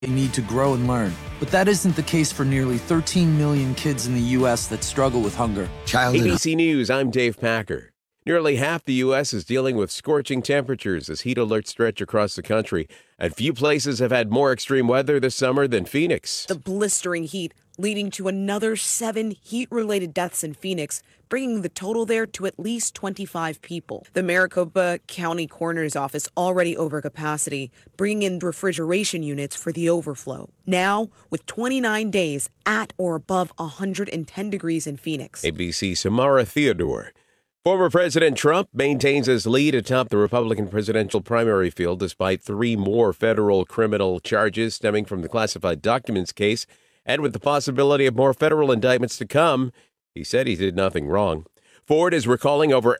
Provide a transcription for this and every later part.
They need to grow and learn. But that isn't the case for nearly 13 million kids in the U.S. that struggle with hunger. ABC News, I'm Dave Packer. Nearly half the U.S. is dealing with scorching temperatures as heat alerts stretch across the country. And few places have had more extreme weather this summer than Phoenix. The blistering heat leading to another 7 heat-related deaths in Phoenix, bringing the total there to at least 25 people. The Maricopa County Coroner's Office already over capacity, bringing in refrigeration units for the overflow. Now, with 29 days at or above 110 degrees in Phoenix. ABC Samara Theodore. Former President Trump maintains his lead atop the Republican presidential primary field despite 3 more federal criminal charges stemming from the classified documents case. And with the possibility of more federal indictments to come, he said he did nothing wrong. Ford is recalling over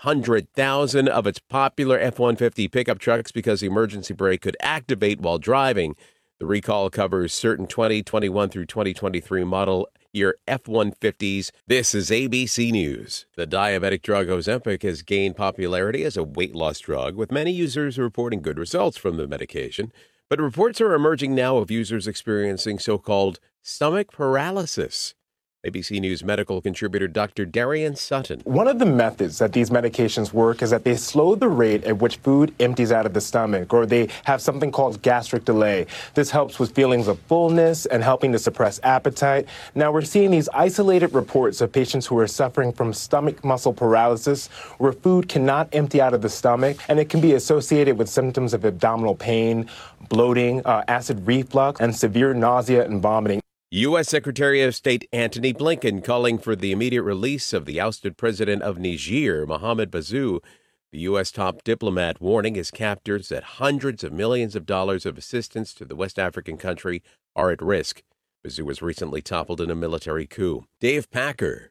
800,000 of its popular F-150 pickup trucks because the emergency brake could activate while driving. The recall covers certain 2021 through 2023 model year F-150s. This is ABC News. The diabetic drug Ozempic has gained popularity as a weight loss drug, with many users reporting good results from the medication. But reports are emerging now of users experiencing so-called stomach paralysis. ABC News medical contributor Dr. Darian Sutton. One of the methods that these medications work is that they slow the rate at which food empties out of the stomach, or they have something called gastric delay. This helps with feelings of fullness and helping to suppress appetite. Now we're seeing these isolated reports of patients who are suffering from stomach muscle paralysis, where food cannot empty out of the stomach, and it can be associated with symptoms of abdominal pain, bloating, acid reflux, and severe nausea and vomiting. U.S. Secretary of State Antony Blinken calling for the immediate release of the ousted president of Niger, Mohamed Bazoum. The U.S. top diplomat warning his captors that hundreds of millions of dollars of assistance to the West African country are at risk. Bazoum was recently toppled in a military coup. Dave Packer,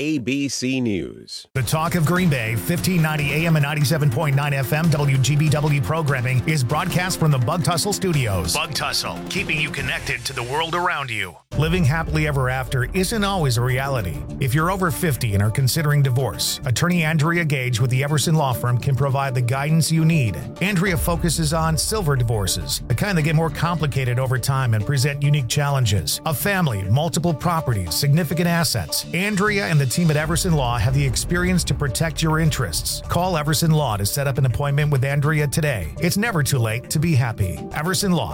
ABC News. The talk of Green Bay, 1590 AM and 97.9 FM WGBW programming is broadcast from the Bug Tussle Studios. Bug Tussle, keeping you connected to the world around you. Living happily ever after isn't always a reality. If you're over 50 and are considering divorce, attorney Andrea Gage with the Everson Law Firm can provide the guidance you need. Andrea focuses on silver divorces, the kind that get more complicated over time and present unique challenges. A family, multiple properties, significant assets. Andrea and the team at Everson Law have the experience to protect your interests. Call Everson Law to set up an appointment with Andrea today. It's never too late to be happy. Everson Law,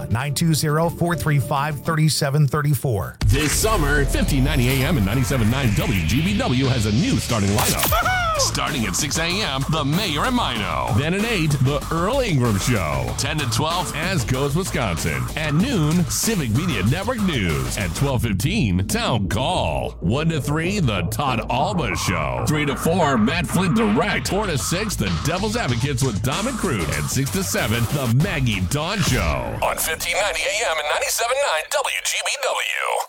920-435-3734. This summer, 1590 AM and 97.9 WGBW has a new starting lineup. Starting at 6 a.m., The Mayor and Mino. Then at 8, The Earl Ingram Show. 10 to 12, As Goes Wisconsin. At noon, Civic Media Network News. At 12:15, Town Call. 1 to 3, The Todd Alba Show. 3 to 4, Matt Flint Direct. 4 to 6, The Devil's Advocates with Dom and Crude. And 6 to 7, The Maggie Dawn Show. On 1590 AM and 97.9 WGBW.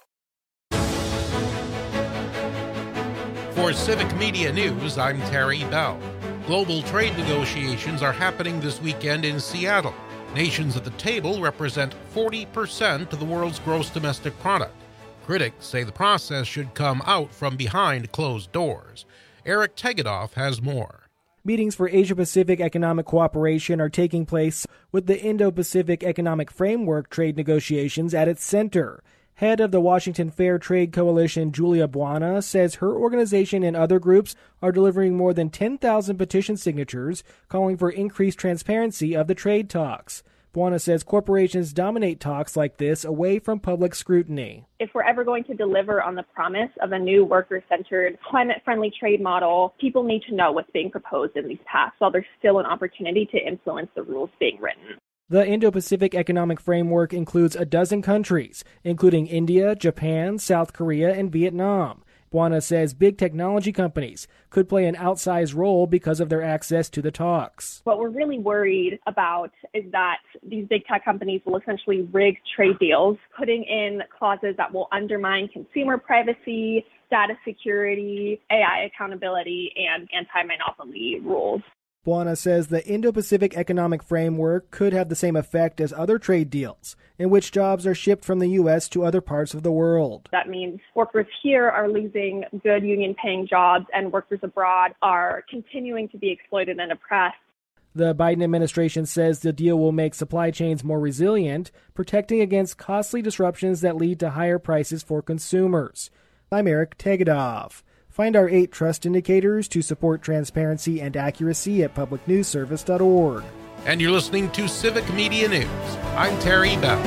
For Civic Media News, I'm Terry Bell. Global trade negotiations are happening this weekend in Seattle. Nations at the table represent 40% of the world's gross domestic product. Critics say the process should come out from behind closed doors. Eric Tegedoff has more. Meetings for Asia-Pacific economic cooperation are taking place with the Indo-Pacific Economic Framework trade negotiations at its center. Head of the Washington Fair Trade Coalition, Julia Buana, says her organization and other groups are delivering more than 10,000 petition signatures calling for increased transparency of the trade talks. Buana says corporations dominate talks like this away from public scrutiny. If we're ever going to deliver on the promise of a new worker-centered, climate-friendly trade model, people need to know what's being proposed in these paths while there's still an opportunity to influence the rules being written. The Indo-Pacific Economic Framework includes a dozen countries, including India, Japan, South Korea, and Vietnam. Buana says big technology companies could play an outsized role because of their access to the talks. What we're really worried about is that these big tech companies will essentially rig trade deals, putting in clauses that will undermine consumer privacy, data security, AI accountability, and anti-monopoly rules. Buana says the Indo-Pacific Economic Framework could have the same effect as other trade deals, in which jobs are shipped from the U.S. to other parts of the world. That means workers here are losing good union-paying jobs, and workers abroad are continuing to be exploited and oppressed. The Biden administration says the deal will make supply chains more resilient, protecting against costly disruptions that lead to higher prices for consumers. I'm Eric Tegedoff. Find our 8 trust indicators to support transparency and accuracy at publicnewsservice.org. And you're listening to Civic Media News. I'm Terry Bell.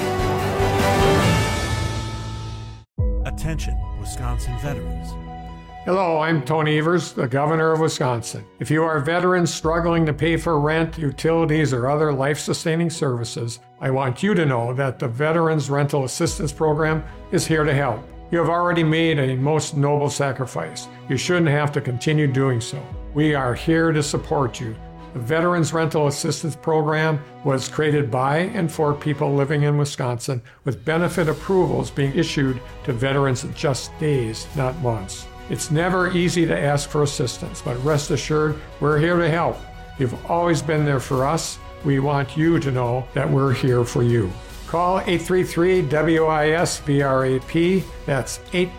Attention, Wisconsin veterans. Hello, I'm Tony Evers, the governor of Wisconsin. If you are veterans struggling to pay for rent, utilities, or other life-sustaining services, I want you to know that the Veterans Rental Assistance Program is here to help. You have already made a most noble sacrifice. You shouldn't have to continue doing so. We are here to support you. The Veterans Rental Assistance Program was created by and for people living in Wisconsin, with benefit approvals being issued to veterans in just days, not months. It's never easy to ask for assistance, but rest assured, we're here to help. You've always been there for us. We want you to know that we're here for you. Call 833-WIS-VRAP. That's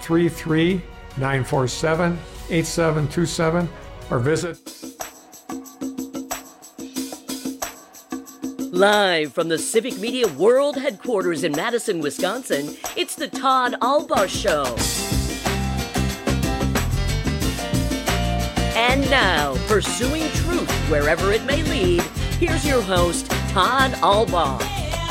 833-947-8727, or visit. Live from the Civic Media World Headquarters in Madison, Wisconsin, it's the Todd Albaugh Show. And now, pursuing truth wherever it may lead, here's your host, Todd Albaugh.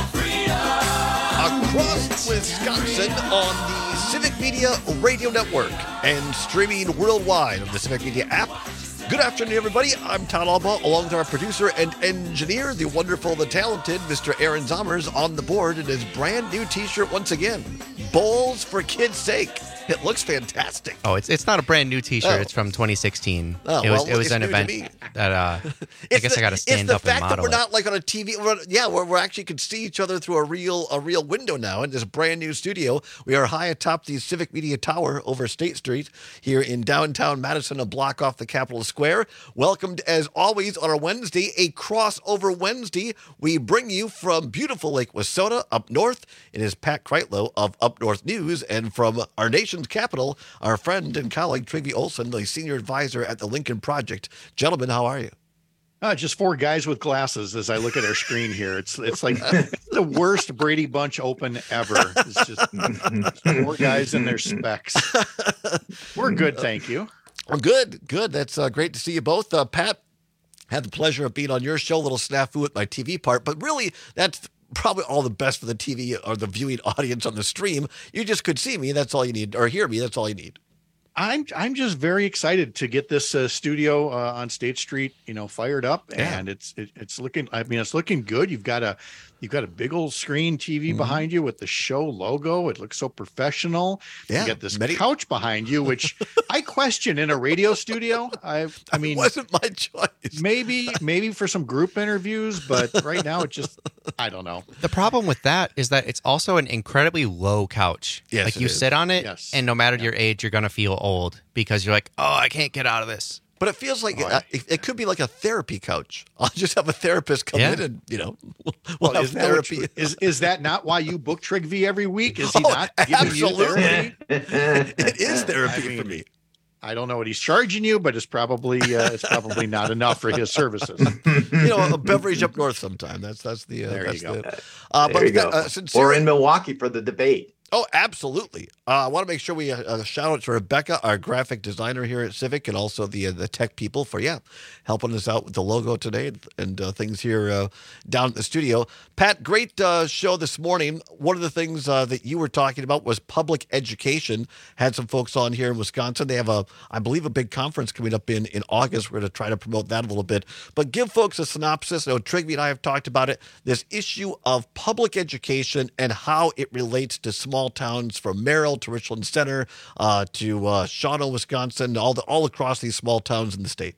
Across Wisconsin on the Civic Media Radio Network and streaming worldwide on the Civic Media app. Good afternoon, everybody. I'm Todd Albaugh, along with our producer and engineer, the wonderful, the talented Mr. Aaron Zommers, on the board in his brand new T-shirt once again. Bowls for kids' sake. It looks fantastic. Oh, it's not a brand new T-shirt. Oh. It's from 2016. Oh, it was an event that I guess I got to stand up and model. It's the fact that we're not like on a TV. We're actually can see each other through a real window now in this brand new studio. We are high atop the Civic Media Tower over State Street here in downtown Madison, a block off the Capitol Square. Welcomed as always on a Wednesday, a crossover Wednesday. We bring you from beautiful Lake Wissota up north. It is Pat Kreitlow of Up North News, and from our nation's capital, our friend and colleague Trygve Olsen, the senior advisor at the Lincoln Project. Gentlemen, how are you? Just 4 guys with glasses as I look at our screen here. It's like the worst Brady Bunch Open ever. It's just 4 guys in their specs. We're good, thank you. Well, good. That's great to see you both. Pat, had the pleasure of being on your show, a little snafu with my TV part, but really that's probably all the best for the TV or the viewing audience on the stream. You just could see me. That's all you need. Or hear me. That's all you need. I'm just very excited to get this studio on State Street, fired up, and it's looking. I mean, it's looking good. You've got a big old screen TV behind you with the show logo. It looks so professional. Yeah, you got this couch behind you, which I question in a radio studio. I mean, it wasn't my choice. Maybe for some group interviews, but right now it just, I don't know. The problem with that is that it's also an incredibly low couch. Yes, like you sit on it, and no matter your age, you're gonna feel old because you're like, oh, I can't get out of this. But it feels like it could be like a therapy couch. I'll just have a therapist come in and, we'll have therapy. Is that not why you book Trygve every week? Is he not giving you therapy? It is therapy for me. I don't know what he's charging you, but it's probably not enough for his services. A beverage up north sometime. That's the there you go. There you go. Or in Milwaukee for the debate. Oh, absolutely. I want to make sure we shout out to Rebecca, our graphic designer here at Civic, and also the tech people for, helping us out with the logo today and things here down at the studio. Pat, great show this morning. One of the things that you were talking about was public education. Had some folks on here in Wisconsin. They have, I believe, a big conference coming up in August. We're going to try to promote that a little bit. But give folks a synopsis. I know Trygve and I have talked about it. This issue of public education and how it relates to small towns from Merrill to Richland Center to Shawano, Wisconsin, all across these small towns in the state.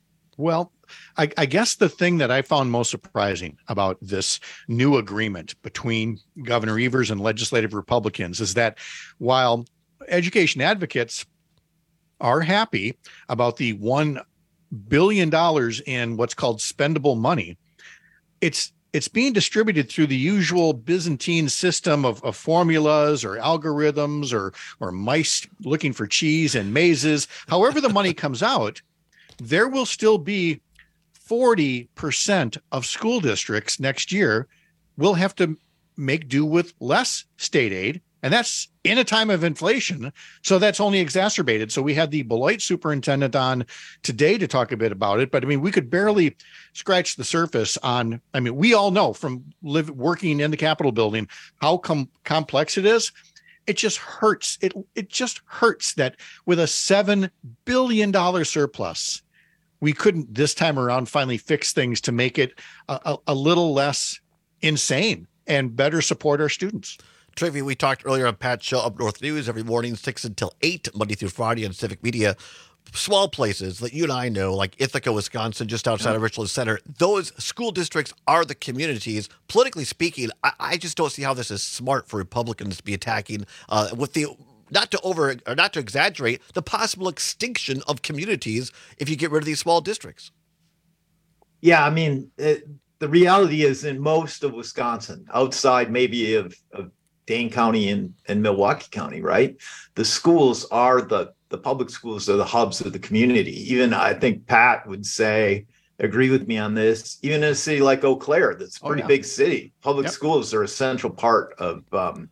Well, I guess the thing that I found most surprising about this new agreement between Governor Evers and legislative Republicans is that while education advocates are happy about the $1 billion in what's called spendable money, it's being distributed through the usual Byzantine system of formulas or algorithms or mice looking for cheese and mazes. However the money comes out, there will still be 40% of school districts next year will have to make do with less state aid. And that's in a time of inflation. So that's only exacerbated. So we had the Beloit superintendent on today to talk a bit about it. But I mean, we could barely scratch the surface on, I mean, we all know from working in the Capitol building how complex it is. It just hurts. It just hurts that with a $7 billion surplus, we couldn't this time around finally fix things to make it a little less insane and better support our students. Trivia, we talked earlier on Pat's show, Up North News, every morning, 6 until 8, Monday through Friday on Civic Media. Small places that you and I know, like Ithaca, Wisconsin, just outside of Richland Center, those school districts are the communities. Politically speaking, I just don't see how this is smart for Republicans to be attacking with the not to exaggerate the possible extinction of communities if you get rid of these small districts. Yeah, I mean, the reality is in most of Wisconsin, outside maybe of Dane County and Milwaukee County, right? The schools are the public schools are the hubs of the community. Even I think Pat would agree with me on this. Even in a city like Eau Claire, that's a pretty big city, public schools are a central part of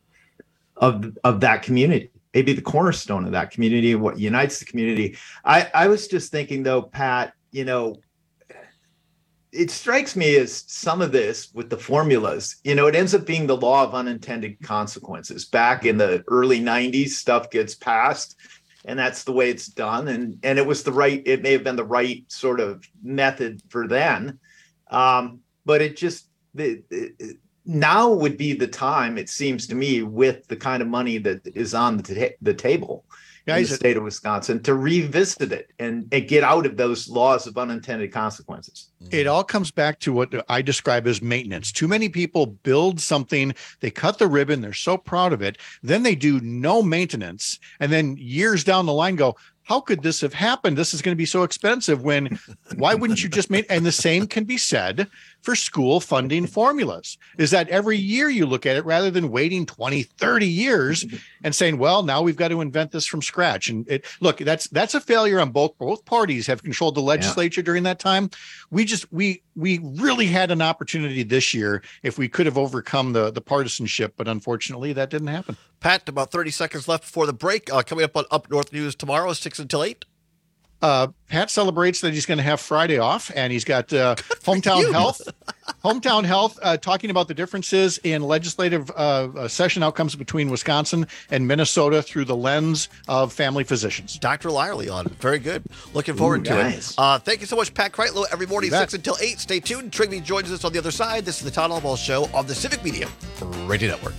that community. Maybe the cornerstone of that community, what unites the community. I was just thinking though, Pat, you know, it strikes me as some of this with the formulas, you know, it ends up being the law of unintended consequences. Back in the early 90s, stuff gets passed and that's the way it's done. And it may have been the right sort of method for then. But it just, now would be the time, it seems to me, with the kind of money that is on the table in the state of Wisconsin, to revisit it and get out of those laws of unintended consequences. It all comes back to what I describe as maintenance. Too many people build something, they cut the ribbon, they're so proud of it, then they do no maintenance, and then years down the line go, how could this have happened? This is going to be so expensive. Why wouldn't you just and the same can be said for school funding formulas, is that every year you look at it rather than waiting 20, 30 years and saying, well, now we've got to invent this from scratch. And that's a failure on both parties have controlled the legislature during that time. We really had an opportunity this year if we could have overcome the partisanship, but unfortunately that didn't happen. Pat, about 30 seconds left before the break. Coming up on Up North News tomorrow, 6 until 8. Pat celebrates that he's going to have Friday off, and he's got Hometown Health talking about the differences in legislative session outcomes between Wisconsin and Minnesota through the lens of family physicians. Dr. Lyerly on. Very good. Looking forward to it. Thank you so much, Pat Kreitlow. Every morning, 6 until 8. Stay tuned. Trigby joins us on the other side. This is the Todd Albaugh Show on the Civic Media Radio Network.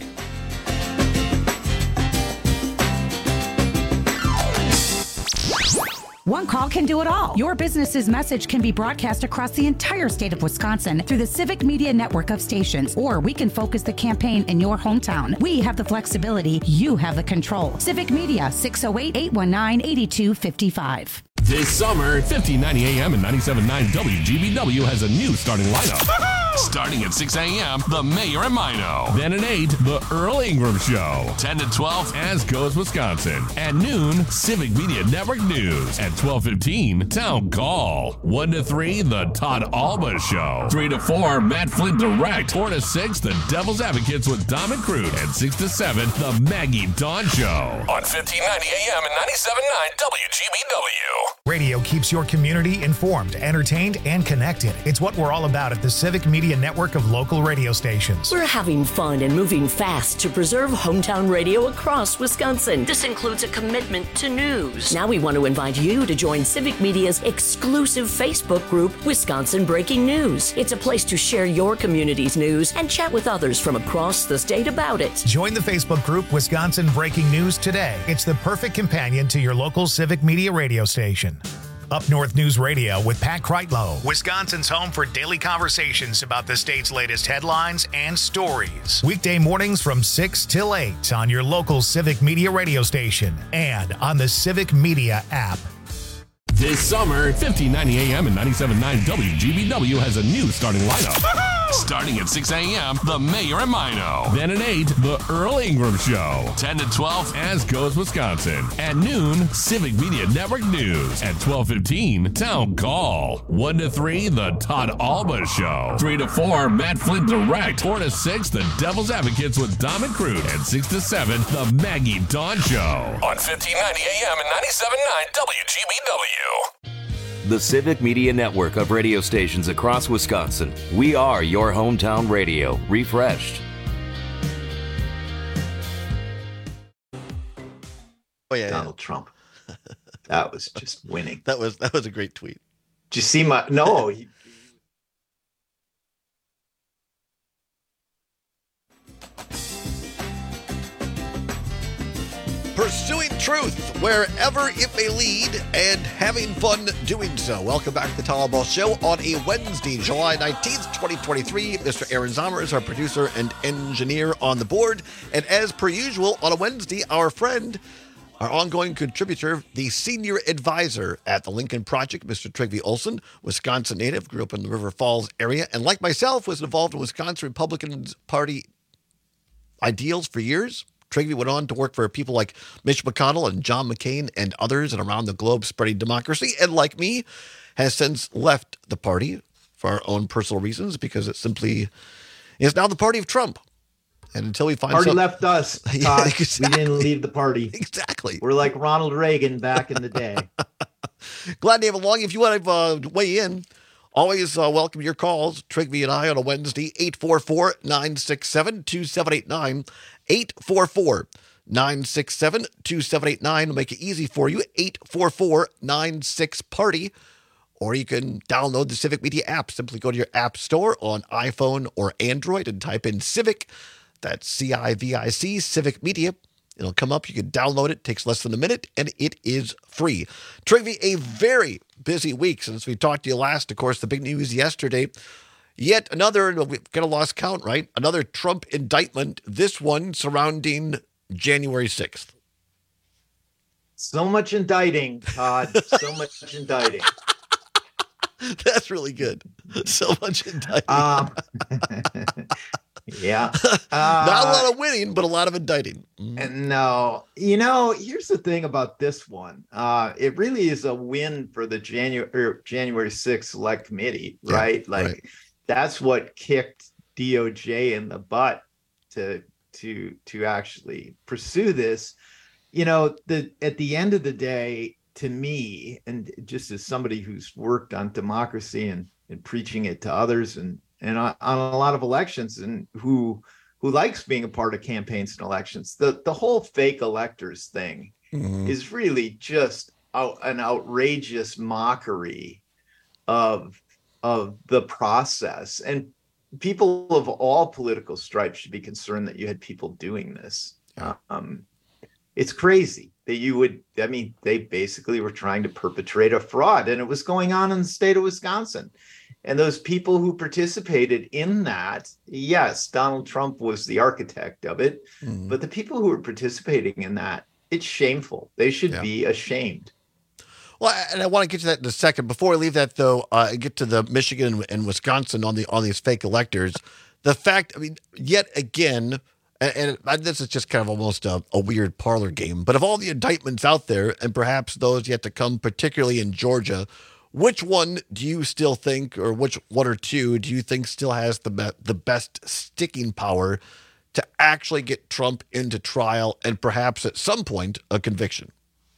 One call can do it all. Your business's message can be broadcast across the entire state of Wisconsin through the Civic Media network of stations, or we can focus the campaign in your hometown. We have the flexibility. You have the control. Civic Media, 608-819-8255. This summer, 1590 AM and 97.9 WGBW has a new starting lineup. Starting at 6 a.m., The Mayor and Mino. Then at 8, The Earl Ingram Show. 10 to 12, As Goes Wisconsin. At noon, Civic Media Network News. At 12:15, Town Call. 1 to 3, The Todd Albaugh Show. 3 to 4, Matt Flint Direct. 4 to 6, The Devil's Advocates with Dom and Crude. And 6 to 7, The Maggie Dawn Show. On 1590 AM and 97.9 WGBW. Radio keeps your community informed, entertained, and connected. It's what we're all about at the Civic Media network of local radio stations. We're having fun and moving fast to preserve hometown radio across Wisconsin. This includes a commitment to news. Now we want to invite you to join Civic Media's exclusive Facebook group, Wisconsin Breaking News. It's a place to share your community's news and chat with others from across the state about it. Join the Facebook group Wisconsin Breaking News today. It's the perfect companion to your local Civic Media radio station. Up North News Radio with Pat Kreitlow, Wisconsin's home for daily conversations about the state's latest headlines and stories. Weekday mornings from 6 till 8 on your local Civic Media radio station and on the Civic Media app. This summer, 1590 AM and 97.9 WGBW has a new starting lineup. Starting at 6 a.m., The Mayor and Mino. Then at 8, The Earl Ingram Show. 10 to 12, As Goes Wisconsin. At noon, Civic Media Network News. At 12:15, Town Call. 1 to 3, The Todd Alba Show. 3 to 4, Matt Flint Direct. 4 to 6, The Devil's Advocates with Dom and Crude. And 6 to 7, The Maggie Dawn Show. On 1590 AM and 97.9 WGBW. The Civic Media Network of radio stations across Wisconsin. We are your hometown radio, refreshed. Oh yeah, Donald Trump. That was just winning. That was a great tweet. Did you see my? No. Pursuing truth wherever it may lead and having fun doing so. Welcome back to the Todd Alba Show on a Wednesday, July 19th, 2023. Mr. Aaron Zomer is our producer and engineer on the board. And as per usual, on a Wednesday, our friend, our ongoing contributor, the senior advisor at the Lincoln Project, Mr. Trygve Olsen, Wisconsin native, grew up in the River Falls area, and like myself, was involved in Wisconsin Republican Party ideals for years. Trygve went on to work for people like Mitch McConnell and John McCain and others and around the globe spreading democracy. And like me, has since left the party for our own personal reasons because it simply is now the party of Trump. And until we find party left us, Todd. Yeah, exactly. We didn't leave the party. Exactly. We're like Ronald Reagan back in the day. Glad to have along. If you want to weigh in, always welcome your calls. Trygve and I on a Wednesday, 844-967-2789. 844-967-2789 will make it easy for you. 844-96-PARTY. Or you can download the Civic Media app. Simply go to your app store on iPhone or Android and type in Civic. That's C-I-V-I-C, Civic Media. It'll come up. You can download it. It takes less than a minute, and it is free. Trygve, a very busy week since we talked to you last. Of course, the big news yesterday. Yet another, we've kind of lost count, right? Another Trump indictment, this one surrounding January 6th. So much indicting, Todd. So much indicting. That's really good. So much indicting. Yeah. Not a lot of winning, but a lot of indicting. And no, here's the thing about this one. It really is a win for the January 6th Select Committee, right? Right. That's what kicked DOJ in the butt to actually pursue this. At the end of the day, to me, and just as somebody who's worked on democracy and preaching it to others and on a lot of elections and who likes being a part of campaigns and elections, the whole fake electors thing is really just an outrageous mockery of the process. And people of all political stripes should be concerned that you had people doing this. It's crazy that you would, they basically were trying to perpetrate a fraud, and it was going on in the state of Wisconsin. And those people who participated in that, yes, Donald Trump was the architect of it, but the people who were participating in that, it's shameful. They should be ashamed. Well, and I want to get to that in a second. Before I leave that, though, get to the Michigan and Wisconsin on these fake electors. The fact, yet again, and this is just kind of almost a weird parlor game, but of all the indictments out there, and perhaps those yet to come, particularly in Georgia, which one do you still think, or which one or two do you think still has the best sticking power to actually get Trump into trial and perhaps at some point a conviction?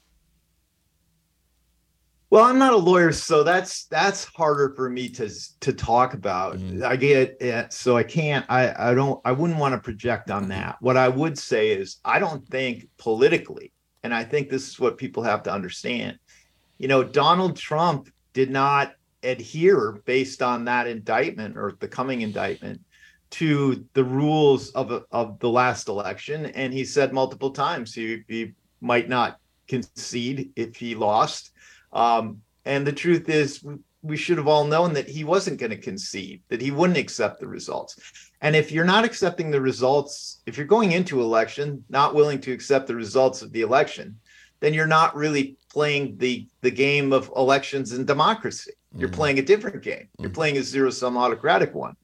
Well, I'm not a lawyer, so that's harder for me to talk about. I get it, so I can't. I wouldn't want to project on that. What I would say is I don't think politically, and I think this is what people have to understand. Donald Trump did not adhere, based on that indictment or the coming indictment, to the rules of the last election, and he said multiple times he might not concede if he lost. And the truth is, we should have all known that he wasn't going to concede, that he wouldn't accept the results. And if you're not accepting the results, if you're going into election not willing to accept the results of the election, then you're not really playing the game of elections and democracy. You're playing a different game. You're playing a zero-sum autocratic one.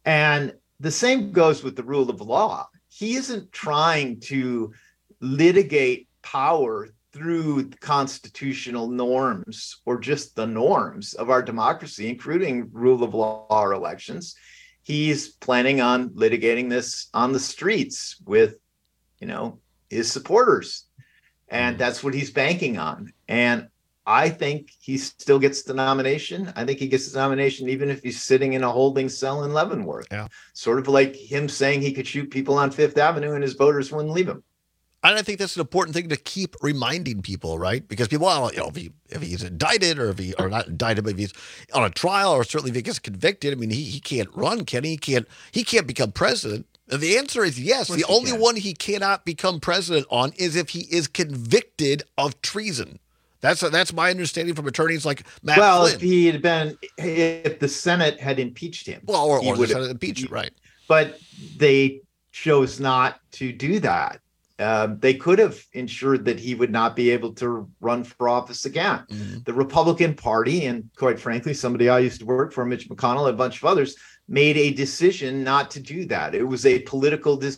And the same goes with the rule of law. He isn't trying to litigate power through constitutional norms or just the norms of our democracy, including rule of law or elections. He's planning on litigating this on the streets with, his supporters. And that's what he's banking on. And I think he still gets the nomination. I think he gets the nomination even if he's sitting in a holding cell in Leavenworth. Yeah. Sort of like him saying he could shoot people on Fifth Avenue and his voters wouldn't leave him. And I think that's an important thing to keep reminding people, right? Because people, if he's indicted or not indicted, but if he's on a trial or certainly if he gets convicted, I mean, he can't run, can he? He can't become president. And the answer is yes. The only one he cannot become president on is if he is convicted of treason. That's my understanding from attorneys like Matt Flynn. If the Senate had impeached him. Well, or the Senate impeached him, right. But they chose not to do that. They could have ensured that he would not be able to run for office again. Mm-hmm. The Republican Party, and quite frankly, somebody I used to work for, Mitch McConnell, and a bunch of others, made a decision not to do that. It was a political decision.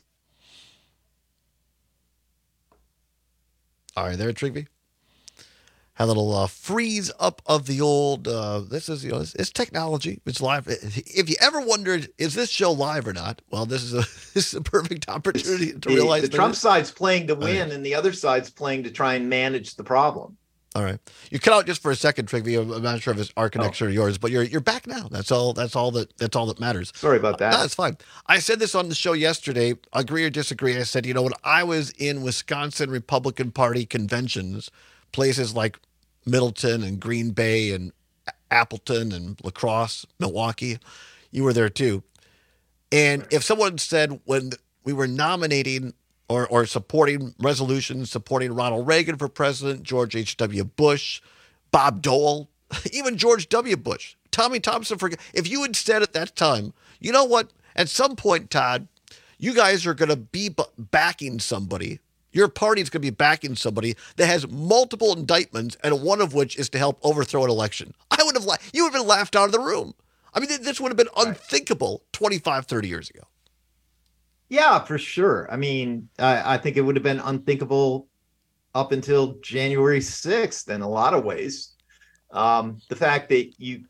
All right, there, Trygve. Had a little freeze up of the old. This is, it's technology. It's live. If you ever wondered, is this show live or not? Well, this is a perfect opportunity to realize the Trump side's playing to win, and the other side's playing to try and manage the problem. All right, you cut out just for a second, Trygve. I'm not sure if it's our connection or yours, but you're back now. That's all that matters. Sorry about that. No, that's fine. I said this on the show yesterday. Agree or disagree? I said, when I was in Wisconsin Republican Party conventions, places like Middleton and Green Bay and Appleton and La Crosse, Milwaukee, you were there too. And if someone said when we were nominating or supporting resolutions, supporting Ronald Reagan for president, George H.W. Bush, Bob Dole, even George W. Bush, Tommy Thompson, if you had said at that time, you know what, at some point, Todd, you guys are going to be backing somebody. Your party's going to be backing somebody that has multiple indictments, and one of which is to help overthrow an election. You would have been laughed out of the room. I mean, this would have been unthinkable 25, 30 years ago. Yeah, for sure. I mean, I think it would have been unthinkable up until January 6th in a lot of ways. The fact that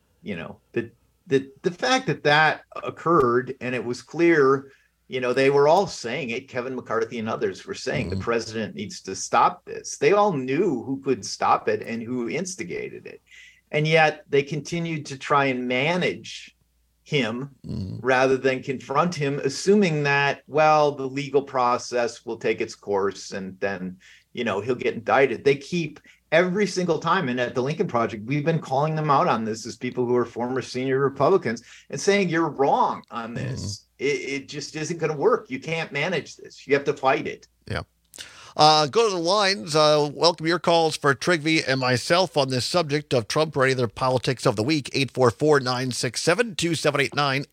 the fact that occurred and it was clear, they were all saying it. Kevin McCarthy and others were saying the president needs to stop this. They all knew who could stop it and who instigated it. And yet they continued to try and manage him rather than confront him, assuming that, the legal process will take its course and then, he'll get indicted. They keep every single time. And at the Lincoln Project, we've been calling them out on this as people who are former senior Republicans and saying, you're wrong on this. It just isn't going to work. You can't manage this. You have to fight it. Yeah. Go to the lines. Welcome your calls for Trygve and myself on this subject of Trump or any other politics of the week. 844-967-2789.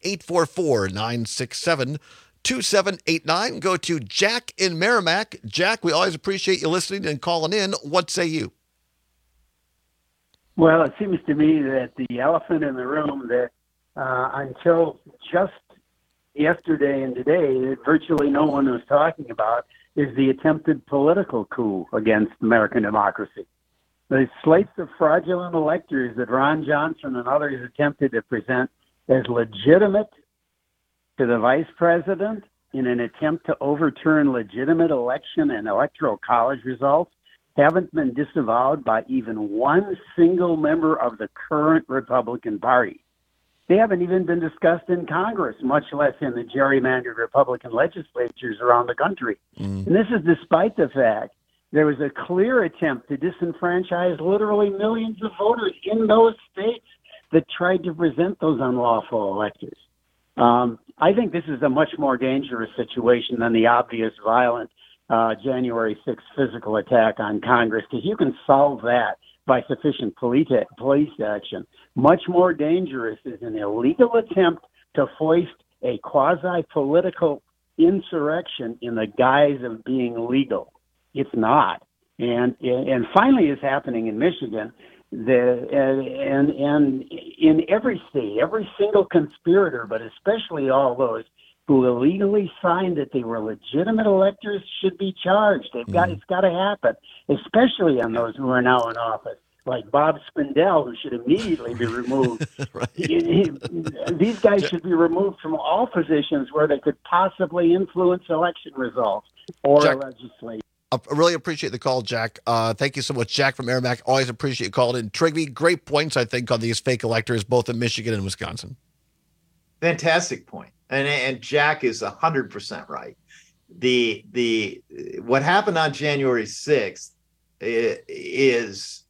844-967-2789. Go to Jack in Merrimack. Jack, we always appreciate you listening and calling in. What say you? Well, it seems to me that the elephant in the room that until just yesterday and today, that virtually no one was talking about is the attempted political coup against American democracy. The slates of fraudulent electors that Ron Johnson and others attempted to present as legitimate to the vice president in an attempt to overturn legitimate election and electoral college results haven't been disavowed by even one single member of the current Republican Party. They haven't even been discussed in Congress, much less in the gerrymandered Republican legislatures around the country. And this is despite the fact there was a clear attempt to disenfranchise literally millions of voters in those states that tried to present those unlawful electors. I think this is a much more dangerous situation than the obvious violent January 6th physical attack on Congress, because you can solve that by sufficient police action. Much more dangerous is an illegal attempt to foist a quasi-political insurrection in the guise of being legal. It's not. And finally it's happening in Michigan. and in every state, every single conspirator, but especially all those who illegally signed that they were legitimate electors should be charged. It's got to happen, especially on those who are now in office, like Bob Spindell, who should immediately be removed. These guys should be removed from all positions where they could possibly influence election results or legislate. I really appreciate the call, Jack. Thank you so much, Jack from Merrimack. Always appreciate you calling in. Trigby, great points, I think, on these fake electors, both in Michigan and Wisconsin. Fantastic point. And Jack is 100% right. The what happened on January 6th is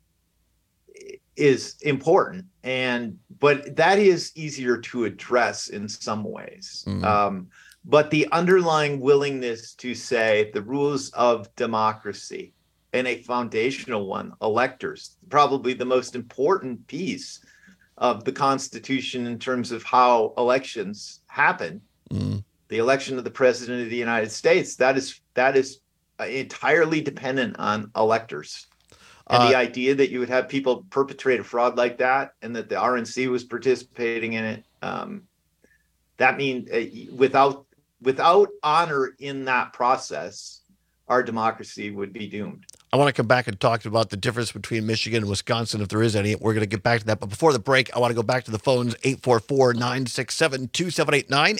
important, but that is easier to address in some ways. But the underlying willingness to say the rules of democracy, and a foundational one, electors, probably the most important piece of the Constitution in terms of how elections happen, the election of the President of the United States, that is entirely dependent on electors. And the idea that you would have people perpetrate a fraud like that and that the RNC was participating in it, that means without honor in that process, our democracy would be doomed. I want to come back and talk about the difference between Michigan and Wisconsin, if there is any. We're going to get back to that. But before the break, I want to go back to the phones, 844-967-2789,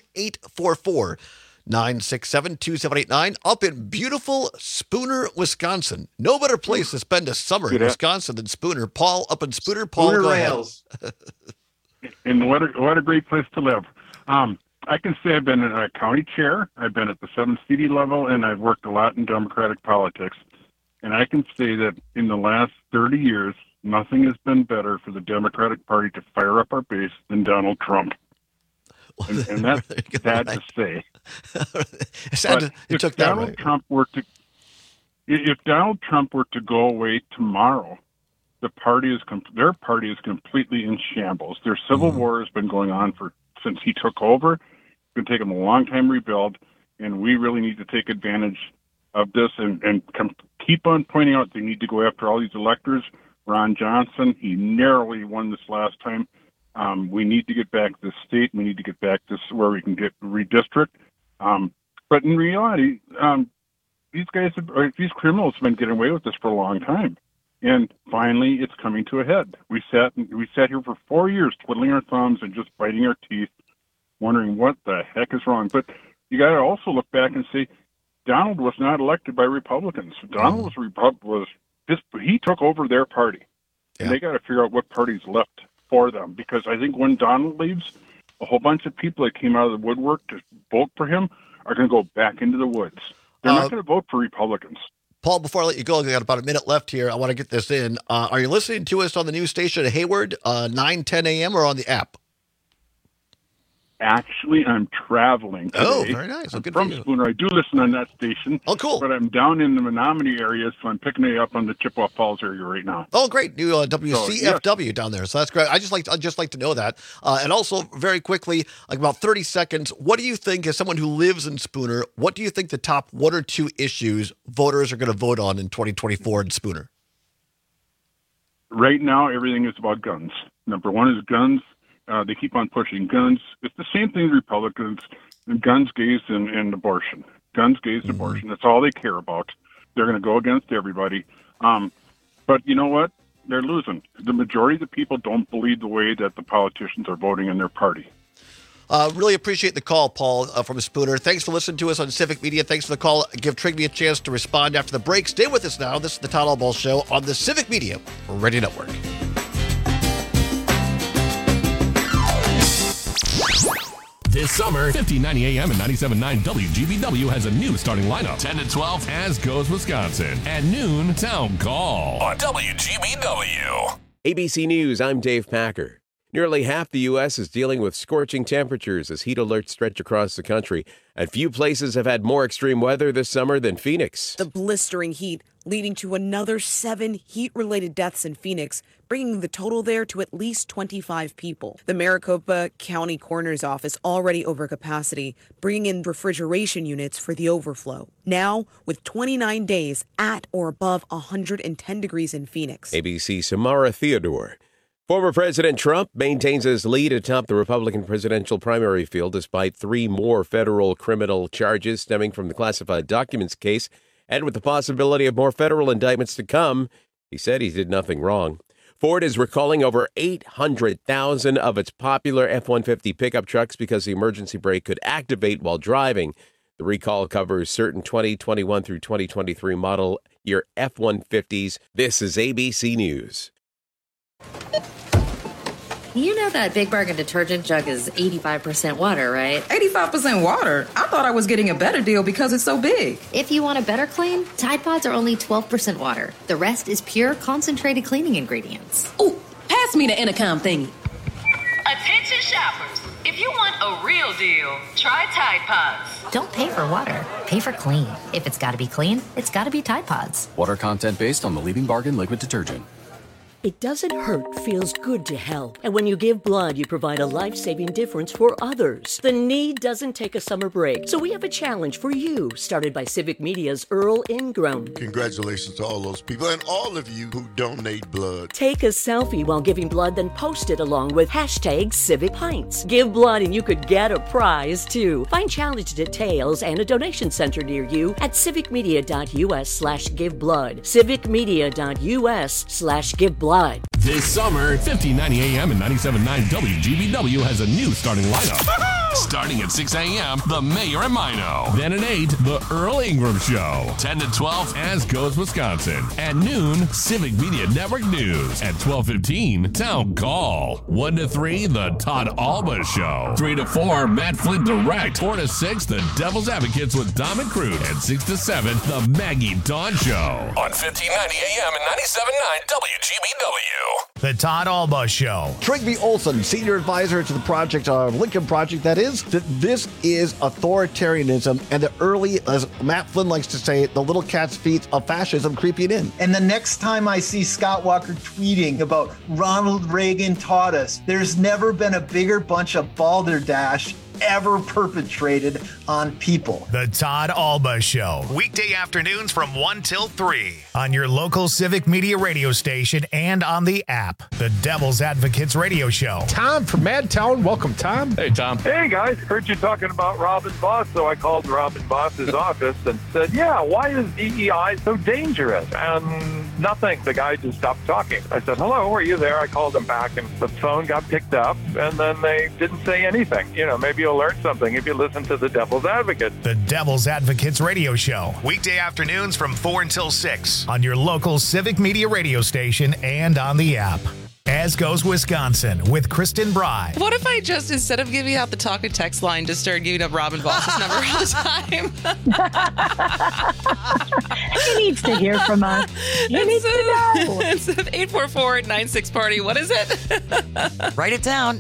844-967-2789, up in beautiful Spooner, Wisconsin. No better place to spend a summer in Wisconsin than Spooner. Paul, up in Spooner. Paul, Spooner go Rails. ahead. And what a great place to live. I can say I've been a county chair, I've been at the 7th CD level, and I've worked a lot in Democratic politics. And I can say that in the last 30 years, nothing has been better for the Democratic Party to fire up our base than Donald Trump. And that's sad to say. If Donald Trump were to go away tomorrow, their party is completely in shambles. Their civil war has been going on since he took over. It's going to take him a long time to rebuild, and we really need to take advantage of this and keep on pointing out they need to go after all these electors. Ron Johnson, he narrowly won this last time. We need to get back to the state. We need to get back to where we can get redistrict. But in reality, these criminals have been getting away with this for a long time. And finally, it's coming to a head. We sat here for 4 years twiddling our thumbs and just biting our teeth, wondering what the heck is wrong. But you got to also look back and say, Donald was not elected by Republicans. Donald he took over their party. And they got to figure out what party's left for them. Because I think when Donald leaves, a whole bunch of people that came out of the woodwork to vote for him are going to go back into the woods. They're not going to vote for Republicans. Paul, before I let you go, we got about a minute left here. I want to get this in. Are you listening to us on the news station at Hayward, 9:10 a.m., or on the app? Actually, I'm traveling today. Oh, very nice. I'm from Spooner. I do listen on that station. Oh, cool. But I'm down in the Menominee area, so I'm picking it up on the Chippewa Falls area right now. Oh, great. New WCFW down there. So that's great. I'd just like to know that. And also, very quickly, like about 30 seconds, what do you think, as someone who lives in Spooner, what do you think the top 1 or 2 issues voters are going to vote on in 2024 in Spooner? Right now, everything is about guns. Number 1 is guns. They keep on pushing guns. It's the same thing as Republicans, guns, gays, and abortion. Guns, gays, abortion. That's all they care about. They're going to go against everybody. But you know what? They're losing. The majority of the people don't believe the way that the politicians are voting in their party. Really appreciate the call, Paul, from Spooner. Thanks for listening to us on Civic Media. Thanks for the call. Give Trigby a chance to respond after the break. Stay with us now. This is the Todd Albaugh Show on the Civic Media Radio Network. This summer, 1590 AM and 97.9 WGBW has a new starting lineup. 10 to 12, As Goes Wisconsin. At noon, Town Call on WGBW. ABC News, I'm Dave Packer. Nearly half the U.S. is dealing with scorching temperatures as heat alerts stretch across the country. And few places have had more extreme weather this summer than Phoenix. The blistering heat leading to another 7 heat-related deaths in Phoenix, bringing the total there to at least 25 people. The Maricopa County Coroner's Office already over capacity, bringing in refrigeration units for the overflow. Now, with 29 days at or above 110 degrees in Phoenix. ABC Samara Theodore. Former President Trump maintains his lead atop the Republican presidential primary field despite 3 more federal criminal charges stemming from the classified documents case. And with the possibility of more federal indictments to come, he said he did nothing wrong. Ford is recalling over 800,000 of its popular F-150 pickup trucks because the emergency brake could activate while driving. The recall covers certain 2021 through 2023 model year F-150s. This is ABC News. You know that Big Bargain detergent jug is 85% water, right? 85% water? I thought I was getting a better deal because it's so big. If you want a better clean, Tide Pods are only 12% water. The rest is pure, concentrated cleaning ingredients. Ooh, pass me the intercom thingy. Attention shoppers. If you want a real deal, try Tide Pods. Don't pay for water. Pay for clean. If it's got to be clean, it's got to be Tide Pods. Water content based on the leading bargain liquid detergent. It doesn't hurt, feels good to help. And when you give blood, you provide a life-saving difference for others. The need doesn't take a summer break. So we have a challenge for you, started by Civic Media's Earl Ingram. Congratulations to all those people and all of you who donate blood. Take a selfie while giving blood, then post it along with #CivicPints. Give blood and you could get a prize, too. Find challenge details and a donation center near you at civicmedia.us/giveblood. civicmedia.us/giveblood. This summer, 1590 AM and 97.9 WGBW has a new starting lineup. Starting at 6 a.m., The Mayor and Mino. Then at 8, The Earl Ingram Show. 10 to 12, As Goes Wisconsin. At noon, Civic Media Network News. At 12:15, Town Call. 1 to 3, The Todd Alba Show. 3 to 4, Matt Flint Direct. 4 to 6, The Devil's Advocates with Dom and Crute. And 6 to 7, The Maggie Dawn Show. On 1590 AM and 97.9 WGBW. The Todd Alba Show. Trygve Olson, senior advisor to the project, Lincoln Project, that this is authoritarianism and the early, as Matt Flynn likes to say, the little cat's feet of fascism creeping in. And the next time I see Scott Walker tweeting about Ronald Reagan taught us, there's never been a bigger bunch of balderdash ever perpetrated on people. The Todd Alba Show. Weekday afternoons from 1 till 3 on your local Civic Media radio station and on the app. The Devil's Advocates Radio Show. Tom from Madtown. Welcome, Tom. Hey, Tom. Hey, guys. Heard you talking about Robin Boss, so I called Robin Boss's office and said, yeah, why is DEI so dangerous? And nothing. The guy just stopped talking. I said, hello, are you there? I called him back, and the phone got picked up, and then they didn't say anything. You know, maybe you'll learn something if you listen to the Devil's Advocate. The Devil's Advocates Radio Show. Weekday afternoons from 4 until 6 on your local Civic Media radio station and on the app. As Goes Wisconsin with Kristen Bry. What if I just, instead of giving out the talk and text line, just started giving up Robin Boss's number all the time? He needs to hear from us. He needs to know. It's 844-96-PARTY. What is it? Write it down.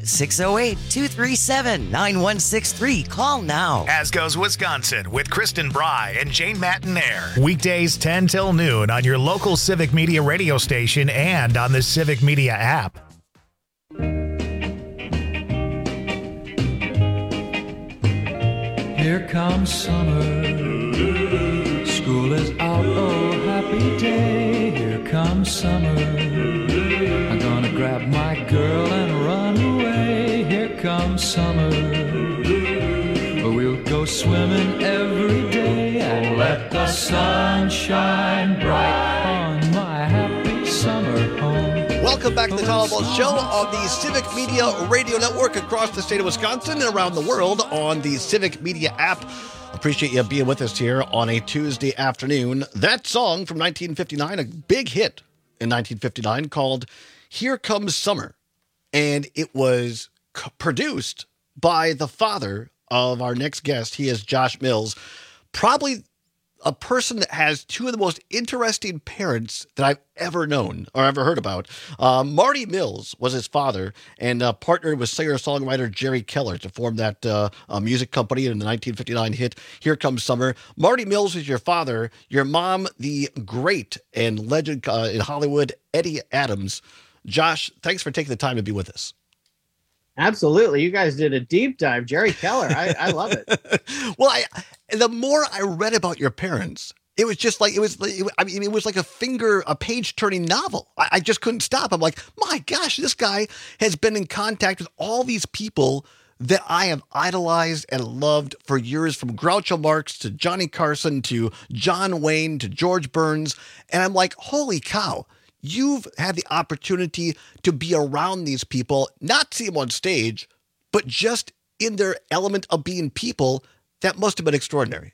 608-237-9163. Call now. As Goes Wisconsin with Kristen Bry and Jane Mattinaire. Weekdays 10 till noon on your local Civic Media radio station and on the Civic Media app. Here comes summer. School is out, oh happy day. Here comes summer. I'm gonna grab my girl and run away. Here comes summer. We'll go swimming every day and let the sun shine bright on my happy summer home. Welcome back to the Todd Alba Show on the Civic Media Radio Network across the state of Wisconsin and around the world on the Civic Media app. Appreciate you being with us here on a Tuesday afternoon. That song from 1959, a big hit in 1959 called Here Comes Summer. And it was produced by the father of our next guest. He is Josh Mills. Probably a person that has two of the most interesting parents that I've ever known or ever heard about. Marty Mills was his father and partnered with singer-songwriter Jerry Keller to form that music company in the 1959 hit Here Comes Summer. Marty Mills is your father. Your mom, the great and legend in Hollywood, Eddie Adams. Josh, thanks for taking the time to be with us. Absolutely. You guys did a deep dive. Jerry Keller. I love it. Well, the more I read about your parents, it was just like, it was like a page turning novel. I just couldn't stop. I'm like, my gosh, this guy has been in contact with all these people that I have idolized and loved for years, from Groucho Marx to Johnny Carson to John Wayne to George Burns. And I'm like, holy cow. You've had the opportunity to be around these people, not see them on stage, but just in their element of being people. That must have been extraordinary.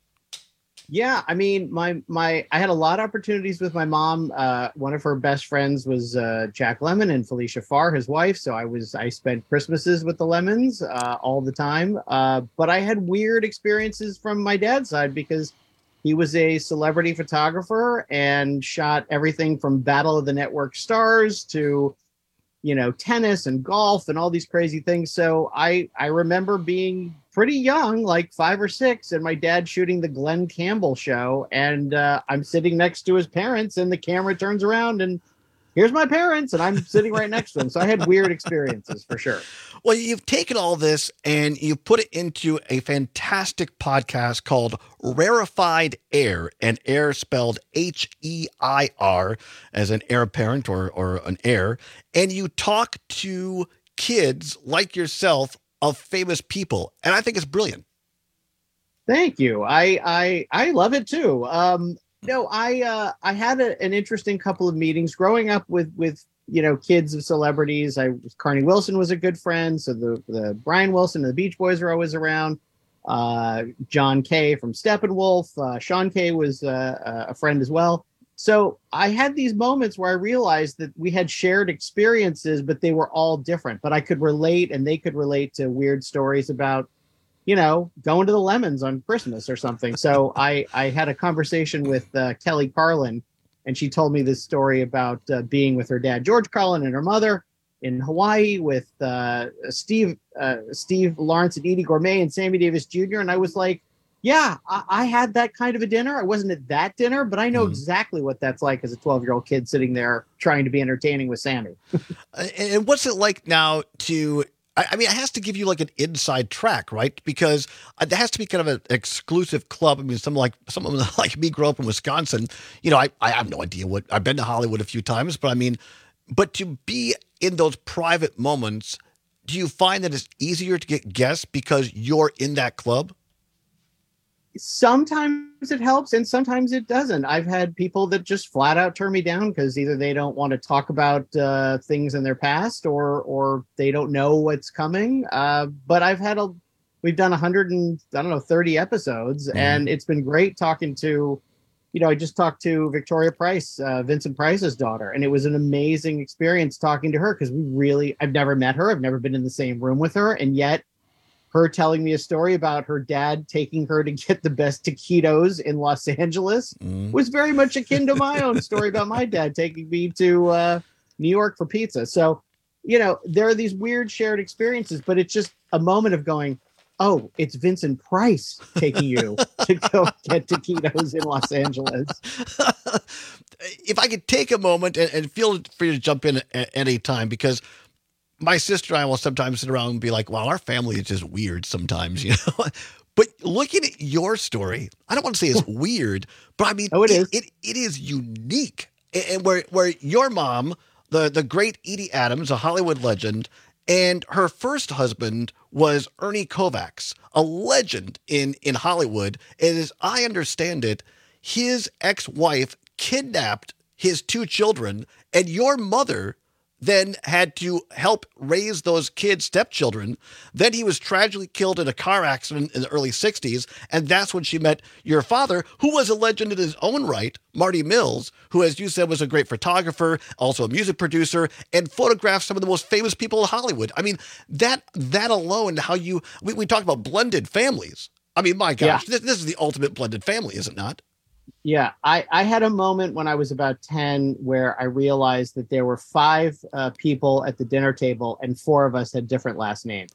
Yeah, I mean, I had a lot of opportunities with my mom. One of her best friends was Jack Lemmon and Felicia Farr, his wife. So I spent Christmases with the Lemmons all the time. But I had weird experiences from my dad's side because he was a celebrity photographer and shot everything from Battle of the Network Stars to, tennis and golf and all these crazy things. So I remember being pretty young, like 5 or 6, and my dad shooting the Glenn Campbell show. And I'm sitting next to his parents and the camera turns around and here's my parents, and I'm sitting right next to them. So I had weird experiences for sure. Well, you've taken all this and you put it into a fantastic podcast called Rarefied Air, and air spelled H-E-I-R as an heir apparent or an heir. And you talk to kids like yourself of famous people. And I think it's brilliant. Thank you. I love it too. No, I had an interesting couple of meetings growing up with kids of celebrities. Carney Wilson was a good friend, so the Brian Wilson and the Beach Boys are always around. John Kay from Steppenwolf, Sean Kay was a friend as well. So I had these moments where I realized that we had shared experiences, but they were all different. But I could relate, and they could relate to weird stories about, going to the Lemons on Christmas or something. So I had a conversation with Kelly Carlin, and she told me this story about being with her dad, George Carlin, and her mother in Hawaii with Steve Lawrence and Edie Gourmet and Sammy Davis Jr. And I was like, yeah, I had that kind of a dinner. I wasn't at that dinner, but I know exactly what that's like as a 12-year-old kid sitting there trying to be entertaining with Sammy. And what's it like now to... I mean, it has to give you like an inside track, right? Because there has to be kind of an exclusive club. I mean, someone like me grew up in Wisconsin. I have no idea I've been to Hollywood a few times, but to be in those private moments, do you find that it's easier to get guests because you're in that club? Sometimes it helps and sometimes it doesn't. I've had people that just flat out turn me down because either they don't want to talk about things in their past or they don't know what's coming. But we've done 130 episodes, and it's been great talking to, I just talked to Victoria Price, Vincent Price's daughter, and it was an amazing experience talking to her because I've never met her. I've never been in the same room with her. And yet her telling me a story about her dad taking her to get the best taquitos in Los Angeles was very much akin to my own story about my dad taking me to New York for pizza. So, there are these weird shared experiences, but it's just a moment of going, oh, it's Vincent Price taking you to go get taquitos in Los Angeles. If I could take a moment and feel free to jump in at any time, because my sister and I will sometimes sit around and be like, well, our family is just weird sometimes, But looking at your story, I don't want to say it's weird, but I mean, it is unique. And where your mom, the great Edie Adams, a Hollywood legend, and her first husband was Ernie Kovacs, a legend in Hollywood. And as I understand it, his ex-wife kidnapped his 2 children, and your mother then had to help raise those kids' stepchildren. Then he was tragically killed in a car accident in the early 60s. And that's when she met your father, who was a legend in his own right, Marty Mills, who, as you said, was a great photographer, also a music producer, and photographed some of the most famous people in Hollywood. I mean, that alone, how we talk about blended families. I mean, my gosh, this is the ultimate blended family, is it not? Yeah, I had a moment when I was about 10 where I realized that there were 5 people at the dinner table and 4 of us had different last names.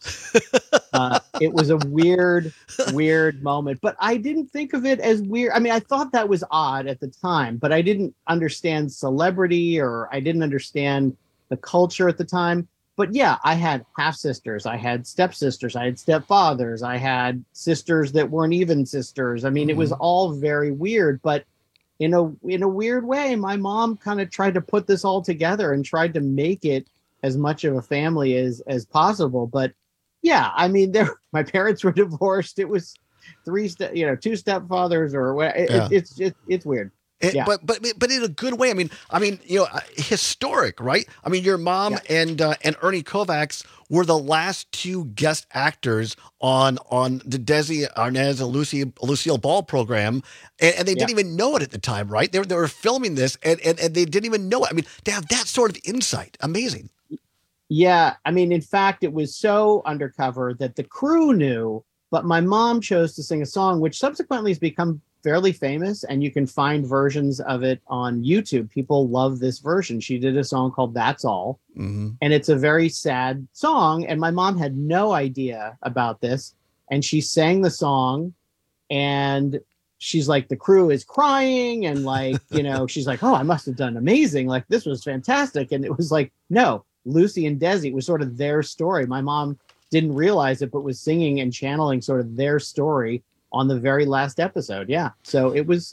It was a weird moment, but I didn't think of it as weird. I mean, I thought that was odd at the time, but I didn't understand celebrity, or I didn't understand the culture at the time. But yeah, I had half sisters, I had stepsisters, I had stepfathers, I had sisters that weren't even sisters. I mean, it was all very weird, but in a weird way, my mom kind of tried to put this all together and tried to make it as much of a family as possible. But yeah, I mean, my parents were divorced. It was 2 stepfathers, or what? It's weird. But in a good way. I mean, historic, right? I mean, your mom and Ernie Kovacs were the last 2 guest actors on the Desi Arnaz and Lucille Ball program, and they didn't even know it at the time, right? They were filming this, and they didn't even know it. I mean, to have that sort of insight, amazing. Yeah, I mean, in fact, it was so undercover that the crew knew, but my mom chose to sing a song which subsequently has become fairly famous, and you can find versions of it on YouTube. People love this version. She did a song called That's All, and it's a very sad song, and my mom had no idea about this, and she sang the song, and she's like, the crew is crying, and like, she's like, oh, I must have done amazing, like this was fantastic. And it was like, no, Lucy and Desi, it was sort of their story. My mom didn't realize it, but was singing and channeling sort of their story on the very last episode. Yeah. So it was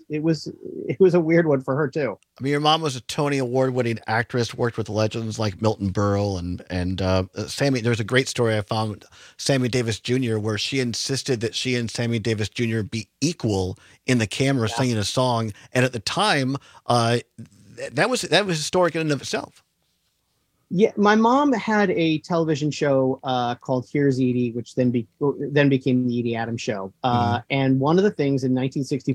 a weird one for her too. I mean, your mom was a Tony Award-winning actress, worked with legends like Milton Berle and Sammy. There's a great story I found, Sammy Davis Jr., where she insisted that she and Sammy Davis Jr. be equal in the camera singing a song. And at the time, that was historic in and of itself. Yeah, my mom had a television show called Here's Edie, which then became the Edie Adams Show. And one of the things in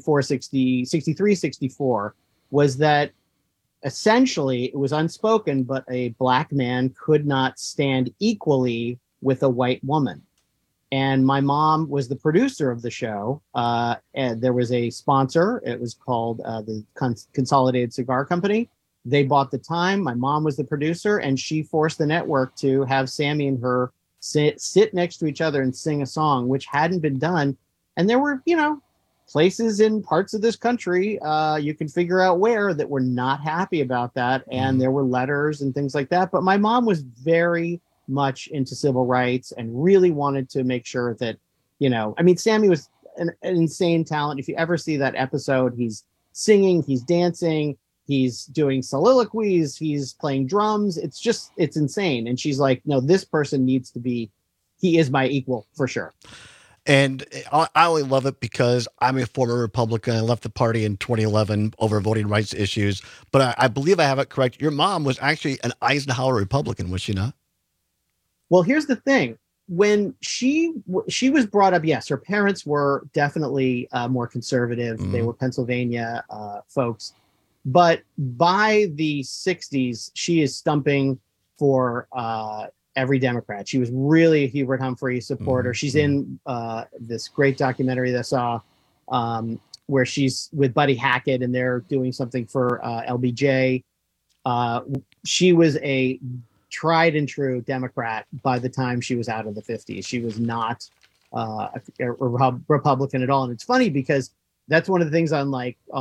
1964 was that essentially it was unspoken, but a black man could not stand equally with a white woman. And my mom was the producer of the show. And there was a sponsor. It was called the Consolidated Cigar Company. They bought the time. My mom was the producer, and she forced the network to have Sammy and her sit next to each other and sing a song, which hadn't been done. And there were, places in parts of this country, you can figure out where, that were not happy about that. And there were letters and things like that. But my mom was very much into civil rights and really wanted to make sure that, Sammy was an insane talent. If you ever see that episode, he's singing, he's dancing, he's doing soliloquies, he's playing drums. It's insane. And she's like, no, this person he is my equal for sure. And I only love it because I'm a former Republican. I left the party in 2011 over voting rights issues. But I believe I have it correct. Your mom was actually an Eisenhower Republican, was she not? Well, here's the thing. When she was brought up, yes, her parents were definitely more conservative. They were Pennsylvania folks. But by the 60s, she is stumping for every Democrat. She was really a Hubert Humphrey supporter. She's in this great documentary that I saw where she's with Buddy Hackett and they're doing something for LBJ. She was a tried and true Democrat by the time she was out of the 50s. She was not a Republican at all. And it's funny because that's one of the things on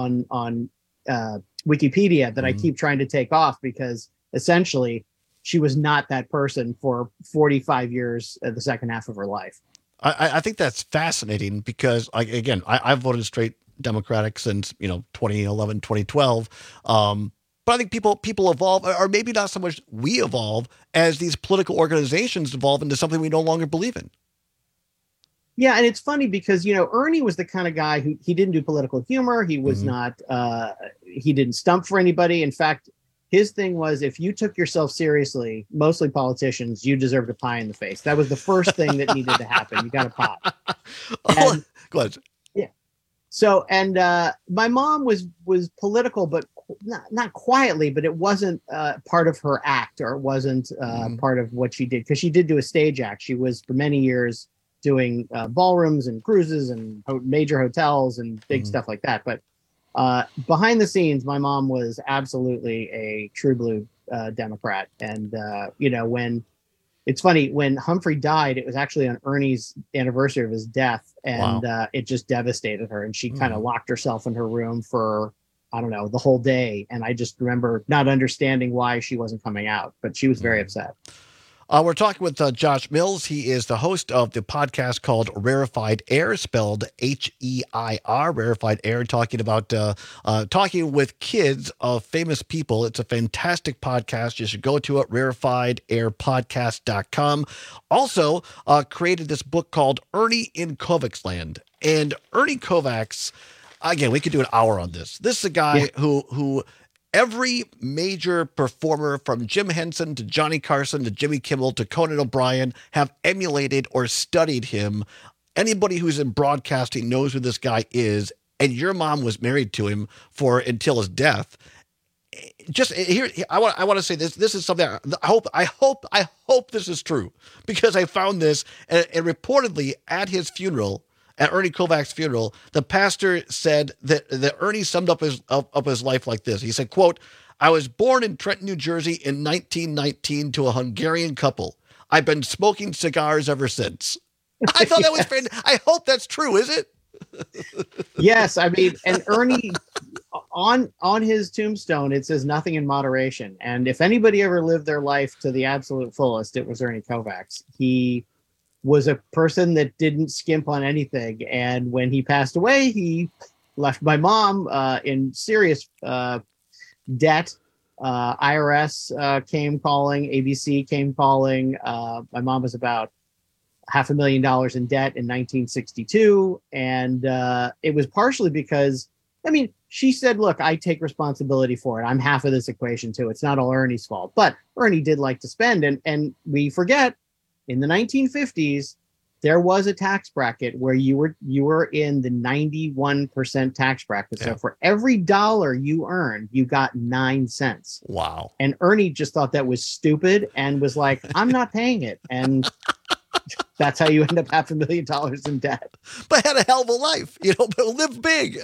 Wikipedia that I keep trying to take off, because essentially she was not that person for 45 years at the second half of her life. I think that's fascinating because, I've voted straight Democratic since 2011, 2012. But I think people evolve, or maybe not so much we evolve, as these political organizations evolve into something we no longer believe in. Yeah, and it's funny because, Ernie was the kind of guy who, he didn't do political humor. He was not, he didn't stump for anybody. In fact, his thing was, if you took yourself seriously, mostly politicians, you deserved a pie in the face. That was the first thing that needed to happen. You got a pie. And, go ahead. Yeah. So, and my mom was political, but not quietly, but it wasn't part of her act, or it wasn't part of what she did, because she did do a stage act. She was for many years doing ballrooms and cruises and major hotels and big stuff like that. But behind the scenes, my mom was absolutely a true blue Democrat. And, when it's funny, when Humphrey died, it was actually on Ernie's anniversary of his death. And it just devastated her. And she kind of locked herself in her room for, I don't know, the whole day. And I just remember not understanding why she wasn't coming out, but she was very upset. We're talking with Josh Mills. He is the host of the podcast called Rarefied Air, spelled H-E-I-R, Rarefied Air, talking about talking with kids of famous people. It's a fantastic podcast. You should go to it, rarefiedairpodcast.com. Also created this book called Ernie in Kovacs Land. And Ernie Kovacs, again, we could do an hour on this. This is a guy who every major performer from Jim Henson to Johnny Carson to Jimmy Kimmel to Conan O'Brien have emulated or studied him. Anybody who's in broadcasting knows who this guy is, and your mom was married to him until his death. Just here, I want to say this. This is something I hope this is true, because I found this and reportedly at his funeral. At Ernie Kovacs' funeral, the pastor said that Ernie summed up his life like this. He said, quote, "I was born in Trenton, New Jersey in 1919 to a Hungarian couple. I've been smoking cigars ever since." I thought that was fantastic. I hope that's true. Is it? Yes. I mean, and Ernie, on his tombstone, it says nothing in moderation. And if anybody ever lived their life to the absolute fullest, it was Ernie Kovacs. He was a person that didn't skimp on anything. And when he passed away, he left my mom in serious debt. IRS came calling, ABC came calling. My mom was about $500,000 in debt in 1962. And it was partially because, she said, look, I take responsibility for it. I'm half of this equation too. It's not all Ernie's fault, but Ernie did like to spend. And we forget, in the 1950s, there was a tax bracket where you were in the 91% tax bracket. So for every dollar you earned, you got 9 cents. Wow. And Ernie just thought that was stupid and was like, I'm not paying it. And that's how you end up $500,000 in debt. But had a hell of a life, but lived big,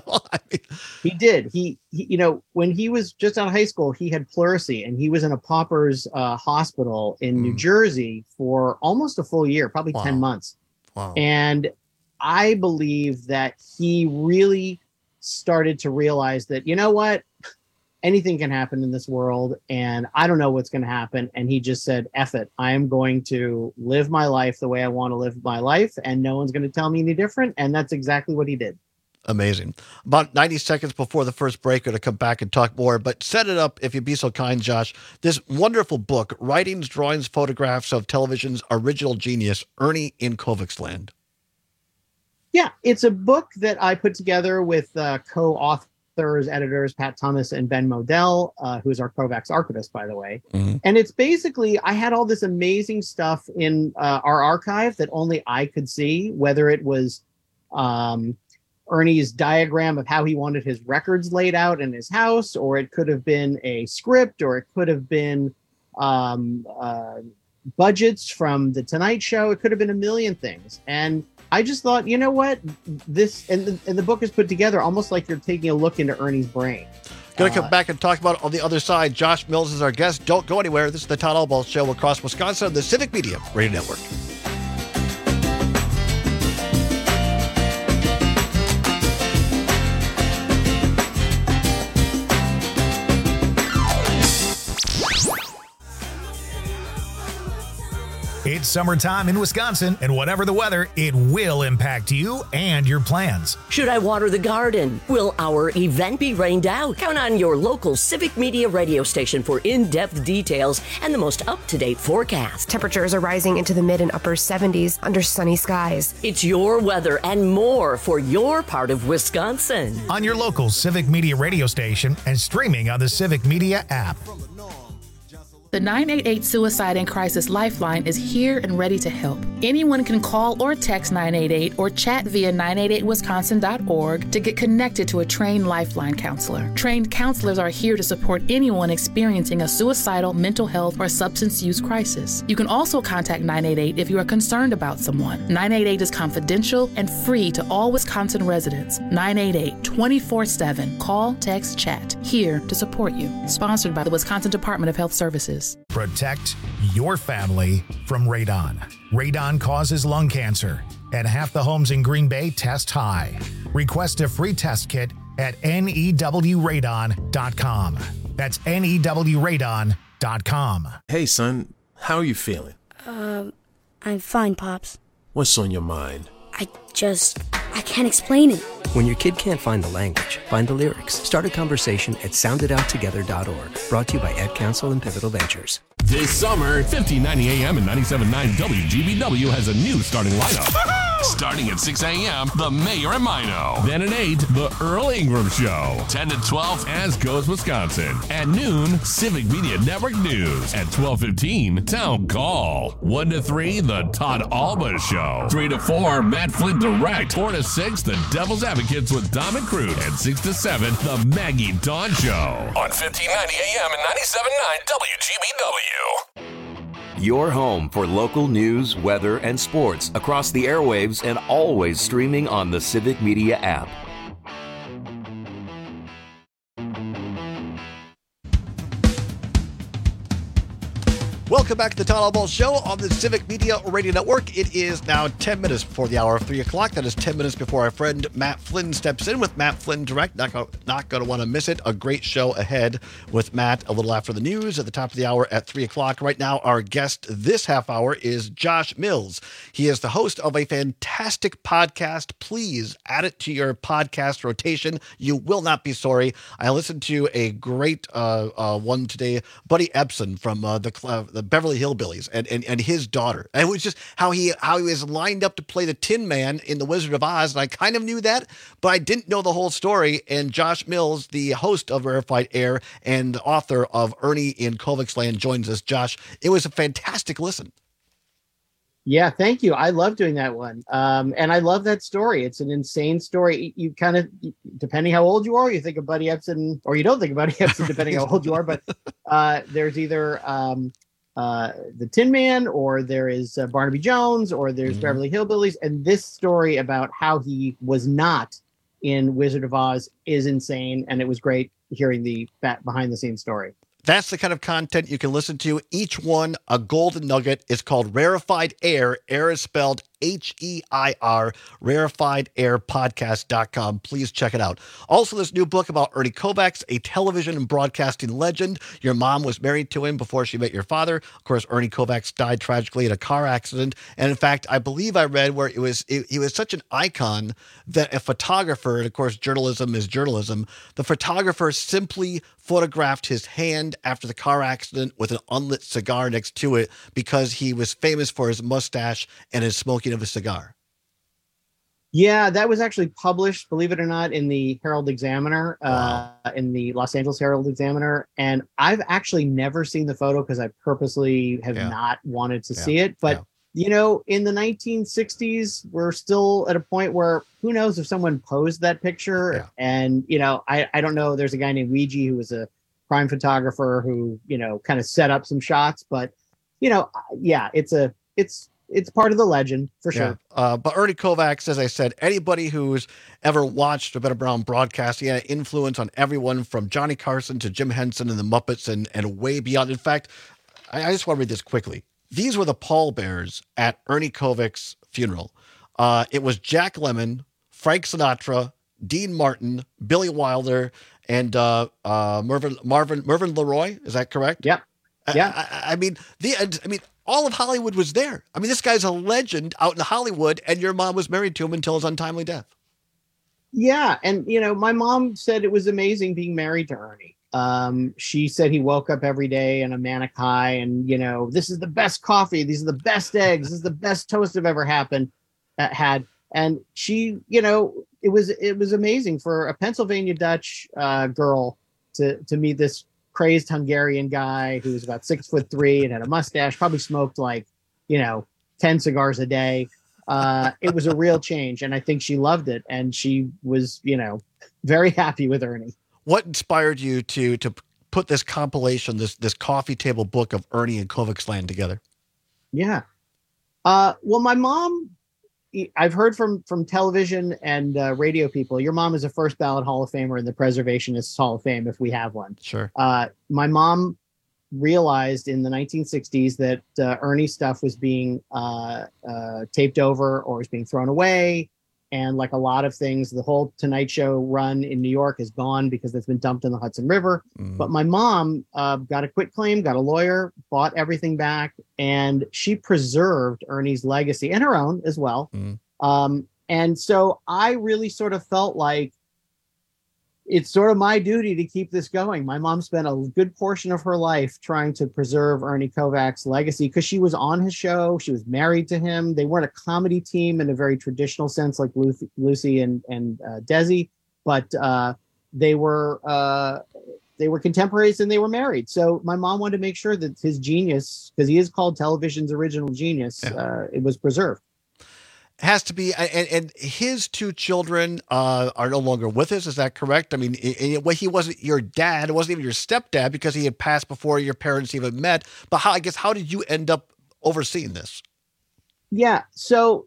He did. He, when he was just out of high school, he had pleurisy and he was in a pauper's hospital in New Jersey for almost a full year, probably 10 months. Wow. And I believe that he really started to realize that, you know what? Anything can happen in this world, and I don't know what's going to happen. And he just said, F it. I am going to live my life the way I want to live my life, and no one's going to tell me any different. And that's exactly what he did. Amazing. About 90 seconds before the first break, we're going to come back and talk more, but set it up, if you'd be so kind, Josh. This wonderful book, Writings, Drawings, Photographs of Television's Original Genius, Ernie in Kovacs Land. Yeah, it's a book that I put together with co-authors, editors, Pat Thomas and Ben Modell, who's our Kovacs archivist, by the way. Mm-hmm. And it's basically, I had all this amazing stuff in our archive that only I could see, whether it was Ernie's diagram of how he wanted his records laid out in his house, or it could have been a script, or it could have been budgets from The Tonight Show. It could have been a million things. And I just thought, you know what, this and the book is put together almost like you're taking a look into Ernie's brain. Going to come back and talk about it on the other side. Josh Mills is our guest. Don't go anywhere. This is the Todd Albaugh Show across Wisconsin on the Civic Media Radio Network. It's summertime in Wisconsin, and whatever the weather, it will impact you and your plans. Should I water the garden? Will our event be rained out? Count on your local Civic Media radio station for in-depth details and the most up-to-date forecast. Temperatures are rising into the mid and upper 70s under sunny skies. It's your weather and more for your part of Wisconsin. On your local Civic Media radio station and streaming on the Civic Media app. The 988 Suicide and Crisis Lifeline is here and ready to help. Anyone can call or text 988 or chat via 988wisconsin.org to get connected to a trained Lifeline counselor. Trained counselors are here to support anyone experiencing a suicidal, mental health, or substance use crisis. You can also contact 988 if you are concerned about someone. 988 is confidential and free to all Wisconsin residents. 988 24/7. Call, text, chat. Here to support you. Sponsored by the Wisconsin Department of Health Services. Protect your family from radon. Radon causes lung cancer, and half the homes in Green Bay test high. Request a free test kit at newradon.com. That's newradon.com. Hey, son, how are you feeling? I'm fine, Pops. What's on your mind? I can't explain it. When your kid can't find the language, find the lyrics. Start a conversation at sounditouttogether.org. Brought to you by Ad Council and Pivotal Ventures. This summer, 1590 AM and 97.9 WGBW has a new starting lineup. Starting at 6 a.m., The Mayor and Mino. Then at 8, The Earl Ingram Show. 10 to 12, As Goes Wisconsin. At noon, Civic Media Network News. At 12:15, Town Call. 1 to 3, The Todd Alba Show. 3 to 4, Matt Flynn Direct. 4 to 6, The Devil's Advocates with Dom and Crute. And 6 to 7, The Maggie Dawn Show. On 1590 AM and 97.9 WGBW. Your home for local news, weather, and sports across the airwaves and always streaming on the Civic Media app. Welcome back to the Todd Ball Show on the Civic Media Radio Network. It is now 10 minutes before the hour of 3 o'clock. That is 10 minutes before our friend Matt Flynn steps in with Matt Flynn Direct. Not going to want to miss it. A great show ahead with Matt a little after the news at the top of the hour at 3 o'clock. Right now, our guest this half hour is Josh Mills. He is the host of a fantastic podcast. Please add it to your podcast rotation. You will not be sorry. I listened to a great one today, Buddy Ebsen from the Beverly Hillbillies and his daughter. And it was just how he was lined up to play the Tin Man in The Wizard of Oz. And I kind of knew that, but I didn't know the whole story. And Josh Mills, the host of Rarefied Air and author of Ernie in Kovac's Land, joins us. Josh, it was a fantastic listen. Yeah, thank you. I love doing that one. And I love that story. It's an insane story. You kind of, depending how old you are, you think of Buddy Ebsen, or you don't think of Buddy Ebsen, depending how old you are. But there's either the Tin Man, or there is Barnaby Jones, or there's Beverly Hillbillies. And this story about how he was not in Wizard of Oz is insane. And it was great hearing the behind the scenes story. That's the kind of content you can listen to. Each one a golden nugget. Is called Rarefied Air. Air is spelled HEIR, rarefiedAirpodcast.com. Please check it out. Also, this new book about Ernie Kovacs, a television and broadcasting legend. Your mom was married to him before she met your father. Of course, Ernie Kovacs died tragically in a car accident. And in fact, I believe I read where he was such an icon that a photographer, and of course, journalism is journalism, the photographer simply photographed his hand after the car accident with an unlit cigar next to it because he was famous for his mustache and his smoking of a cigar. Yeah, that was actually published, believe it or not, in the Herald Examiner, in the Los Angeles Herald Examiner. And I've actually never seen the photo because I purposely have not wanted to see it. But, you know, in the 1960s, we're still at a point where who knows if someone posed that picture. Yeah. And, you know, I don't know. There's a guy named Ouija who was a crime photographer who, you know, kind of set up some shots. But, you know, yeah, it's part of the legend for sure. But Ernie Kovacs, as I said, anybody who's ever watched a Better Brown broadcast, he had an influence on everyone from Johnny Carson to Jim Henson and the Muppets and way beyond. In fact, I just want to read this quickly. These were the pallbearers at Ernie Kovacs' funeral. It was Jack Lemmon, Frank Sinatra, Dean Martin, Billy Wilder, and Marvin LeRoy. Is that correct? Yep. Yeah. I mean, all of Hollywood was there. I mean, this guy's a legend out in Hollywood, and your mom was married to him until his untimely death. Yeah. And, you know, my mom said it was amazing being married to Ernie. She said he woke up every day in a manic high and, you know, this is the best coffee. These are the best eggs. This is the best toast I've ever had. And she, you know, it was amazing for a Pennsylvania Dutch girl to meet this crazed Hungarian guy who was about 6'3" and had a mustache, probably smoked like, 10 cigars a day. It was a real change. And I think she loved it. And she was, very happy with Ernie. What inspired you to put this compilation, this coffee table book of Ernie and Kovacs Land together? Yeah. Well, my mom, I've heard from television and radio people, your mom is a first ballot Hall of Famer in the Preservationists Hall of Fame, if we have one. Sure. My mom realized in the 1960s that Ernie stuff was being taped over or was being thrown away. And like a lot of things, the whole Tonight Show run in New York is gone because it's been dumped in the Hudson River. But my mom got a quitclaim, got a lawyer, bought everything back, and she preserved Ernie's legacy and her own as well. And so I really sort of felt like it's sort of my duty to keep this going. My mom spent a good portion of her life trying to preserve Ernie Kovacs' legacy because she was on his show. She was married to him. They weren't a comedy team in a very traditional sense like Lucy and Desi, but they were contemporaries and they were married. So my mom wanted to make sure that his genius, because he is called television's original genius, it was preserved. Has to be, and his two children are no longer with us. Is that correct? I mean, he wasn't your dad. It wasn't even your stepdad because he had passed before your parents even met. But how did you end up overseeing this? Yeah. So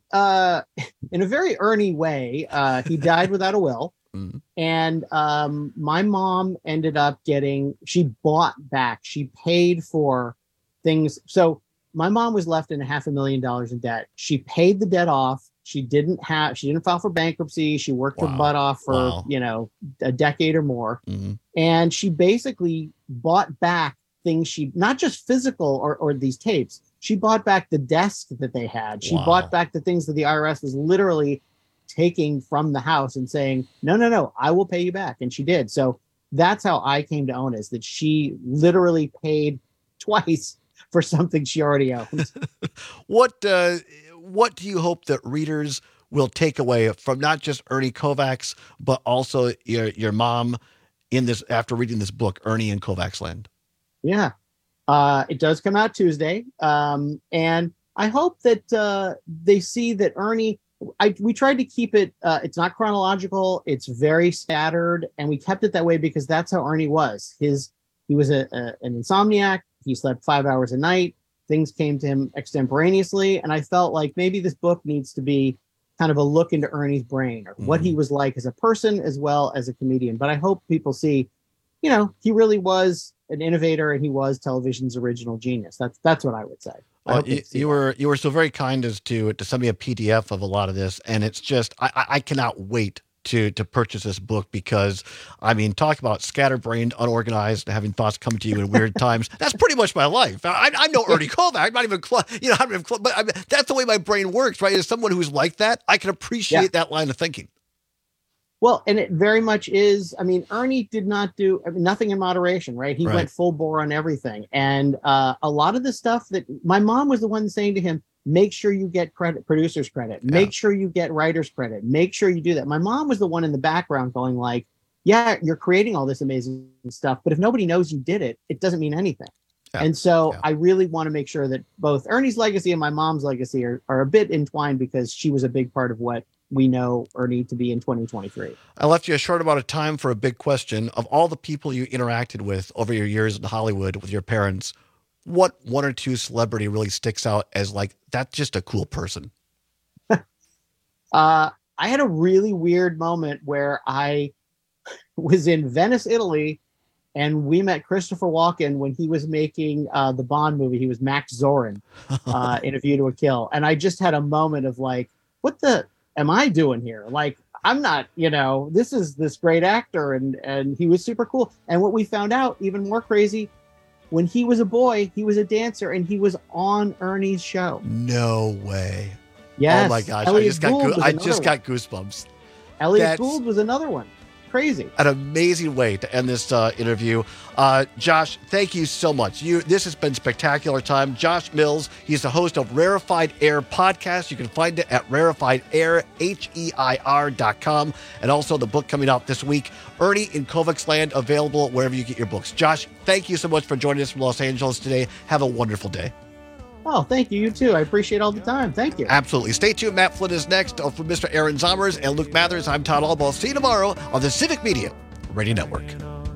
in a very Ernie way, he died without a will. And my mom ended up she bought back, she paid for things. So my mom was left in $500,000 in debt. She paid the debt off. She didn't file for bankruptcy. She worked her butt off for, a decade or more. And she basically bought back things not just physical or these tapes. She bought back the desk that they had. She bought back the things that the IRS was literally taking from the house and saying, no, I will pay you back. And she did. So that's how I came to own it, is that she literally paid twice for something she already owns. What do you hope that readers will take away from not just Ernie Kovacs, but also your mom in this, after reading this book, Ernie and Kovacs Land? Yeah. It does come out Tuesday. And I hope that they see that Ernie, we tried to keep it, it's not chronological, it's very scattered, and we kept it that way because that's how Ernie was. He was an insomniac. He slept 5 hours a night. Things came to him extemporaneously. And I felt like maybe this book needs to be kind of a look into Ernie's brain or what he was like as a person as well as a comedian. But I hope people see, he really was an innovator and he was television's original genius. That's what I would say. You were so very kind as to send me a PDF of a lot of this. And it's just, I cannot wait to purchase this book because, I mean, talk about scatterbrained, unorganized, and having thoughts come to you in weird times. That's pretty much my life. I know Ernie Kovacs. I'm not even close, but that's the way my brain works, right? As someone who's like that, I can appreciate that line of thinking. Well, and it very much is. I mean, Ernie did not do nothing in moderation, right? He went full bore on everything. And a lot of the stuff that my mom was the one saying to him, make sure you get producer's credit. Make sure you get writer's credit. Make sure you do that. My mom was the one in the background going like, yeah, you're creating all this amazing stuff, but if nobody knows you did it, it doesn't mean anything. And so I really want to make sure that both Ernie's legacy and my mom's legacy are a bit entwined because she was a big part of what we know Ernie to be in 2023. I left you a short amount of time for a big question. Of all the people you interacted with over your years in Hollywood with your parents, what one or two celebrity really sticks out as like, that's just a cool person? I had a really weird moment where I was in Venice, Italy, and we met Christopher Walken when he was making the Bond movie. He was Max Zorin in A View to a Kill. And I just had a moment of like, what the am I doing here? Like, I'm not, this is this great actor. And he was super cool. And what we found out, even more crazy, when he was a boy, he was a dancer and he was on Ernie's show. No way. Yes. Oh my gosh. Elliot I just got goosebumps. Elliot Gould was another one. crazy. An amazing way to end this interview. Josh, thank you so much. This has been spectacular time. Josh Mills, he's the host of Rarefied Air Podcast. You can find it at rarefiedAir.com. And also the book coming out this week, Ernie in Kovacs Land, available wherever you get your books. Josh, thank you so much for joining us from Los Angeles today. Have a wonderful day. Oh, thank you. You too. I appreciate all the time. Thank you. Absolutely. Stay tuned. Matt Flynn is next. For Mr. Aaron Zomers and Luke Mathers, I'm Todd Albaugh. See you tomorrow on the Civic Media Radio Network.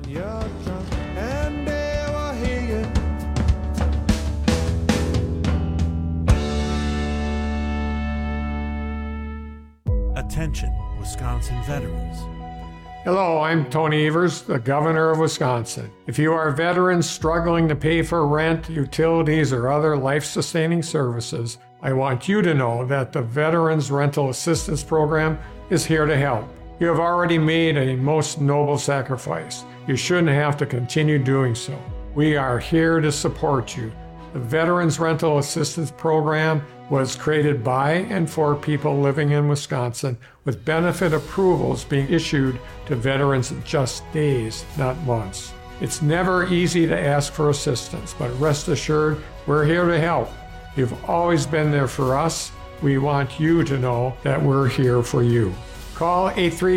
Attention, Wisconsin veterans. Hello, I'm Tony Evers, the Governor of Wisconsin. If you are veterans struggling to pay for rent, utilities, or other life-sustaining services, I want you to know that the Veterans Rental Assistance Program is here to help. You have already made a most noble sacrifice. You shouldn't have to continue doing so. We are here to support you. The Veterans Rental Assistance Program was created by and for people living in Wisconsin, with benefit approvals being issued to veterans in just days, not months. It's never easy to ask for assistance, but rest assured, we're here to help. You've always been there for us. We want you to know that we're here for you. Call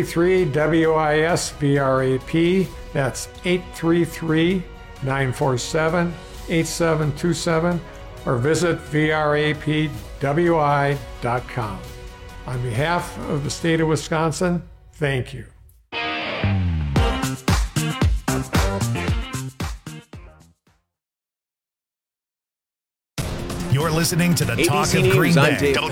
833-WIS-VRAP. That's 833-947-8727. or visit vrapwi.com. On behalf of the state of Wisconsin, thank you. You're listening to the ABC Talk of News, Green I'm Bay. Dave